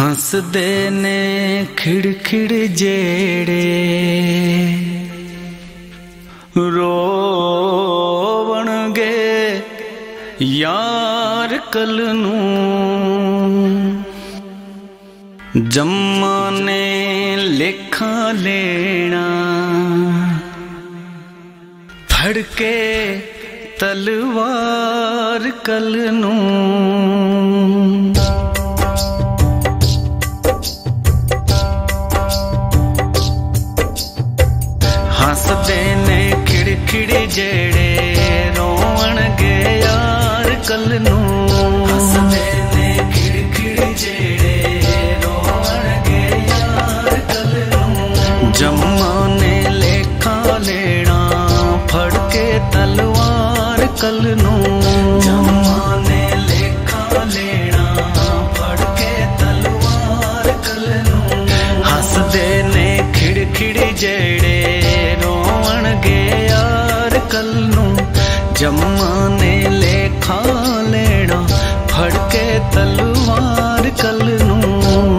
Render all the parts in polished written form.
हसदे ने खिड़खिड़ जेड़े रोवणगे यार कल नूं जम्मा ने लेखा लेना फड़के तलवार कल नूं हसदे ने खिड़खिड़ जेड़े रोवणगे यार कल नूं हसदे ने खिड़खिड़ जेड़े रोवणगे यार कल नूं जम्मा ने लेखा लेना फड़के तलवार कल नूं जम्मा ने लेखा लेना फड़के तलवार कल नूं हसदे ने खिड़खिड़ जेड़े कल नूं जम्मा ने लेखा लेना फड़के तलवार कल नूं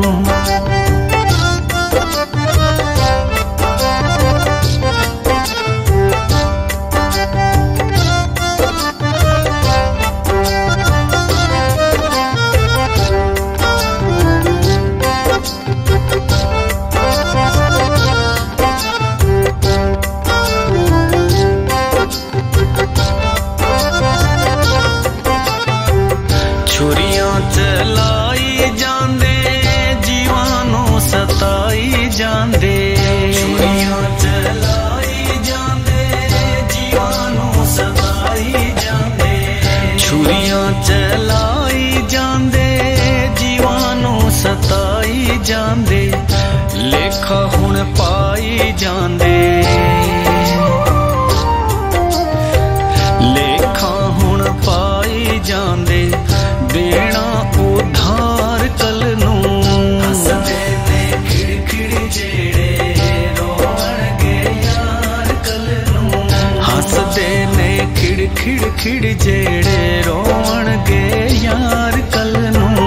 छुरियां चलाई जांदे जीवानों सताई जांदे छुरियां चलाई जांदे जीवानों सताई जांदे छुरियां चलाई जांदे जीवानों सताई जांदे लेखा हुण पाई जांदे लेखा हुण पाई जांदे देना उधार कल नूं हसदे ने खिड़खिड़ जेड़े रोवणगे यार कल नूं हसदे ने खिड़खिड़ खिड़ जेड़े रोवणगे यार कल नूं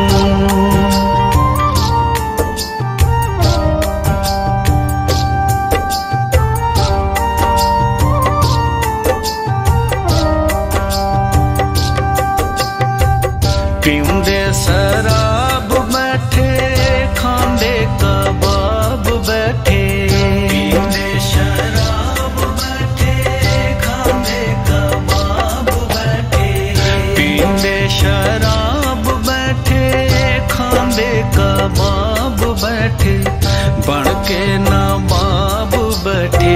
पींदे शराब बैठे खांदे कबाब बैठे पींदे शराब बैठे खांदे कबाब बैठे पींदे शराब बैठे खांदे कबाब बैठे बन के नवाब बैठे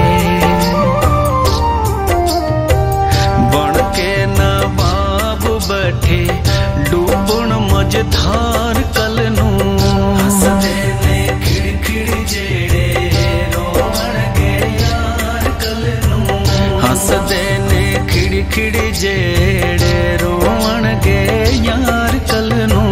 बन के नवाब बैठे डूबण मझधार कल नूं हसदे ने खिड़खिड़ जेड़े रोवणगे यार कल नूं हसदे ने खिड़खिड़ जेड़े रोवणगे यार कल नूं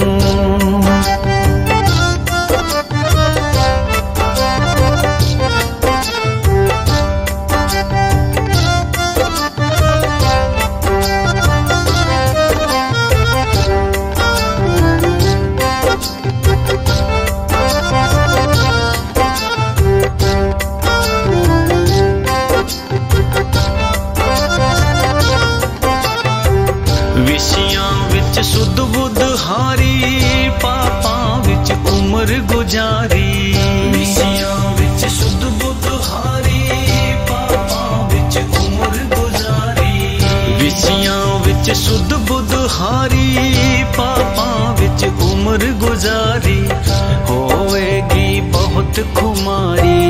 विशियां विच सुध बुध हारी पापां विच उम्र गुजारी विशियां विच सुध बुध हारी पापां विच उम्र गुजारी विशियां विच सुध बुध हारी पापां विच उम्र गुजारी होवेगी बहुत खुमारी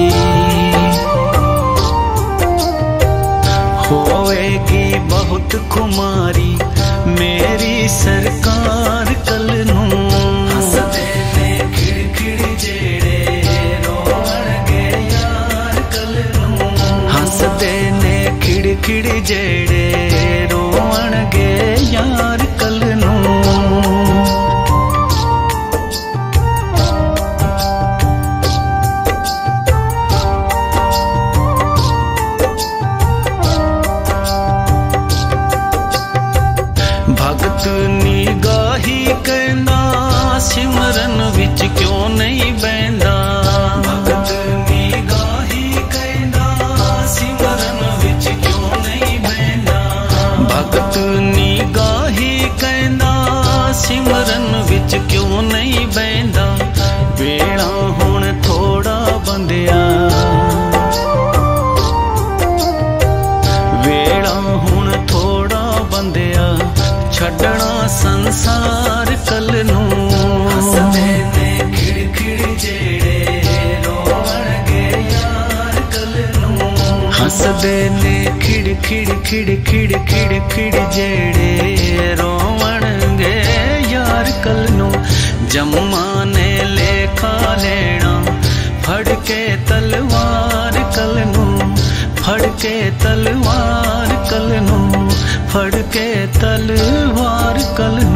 होवेगी बहुत खुमारी मेरी सरकार कल नूं हसदे ने खिड़खिड़ जेड़े रोवणगे यार कल नूं हसदे ने खिड़खिड़ जेड़े रोवणगे यार कल नूं भगत निगाही कहना सिमरन विच क्यों वेला हुण थोड़ा बंदिया, वेला हुण थोड़ा बंदिया, छड्डना संसार कल नूं। हसदे ने खिड़ खिड़ जेड़े रोवणगे यार कल नूं। हसदे ने खिड़ खिड़ खिड़ खिड़ खिड़ खिड़ जेड़े रोवणगे यार कल नूं। जम्मा ने लेखा लेना फड़ के तलवार कल नूं, फड़ के तलवार कल नूं, फड़ के तलवार कल नूं।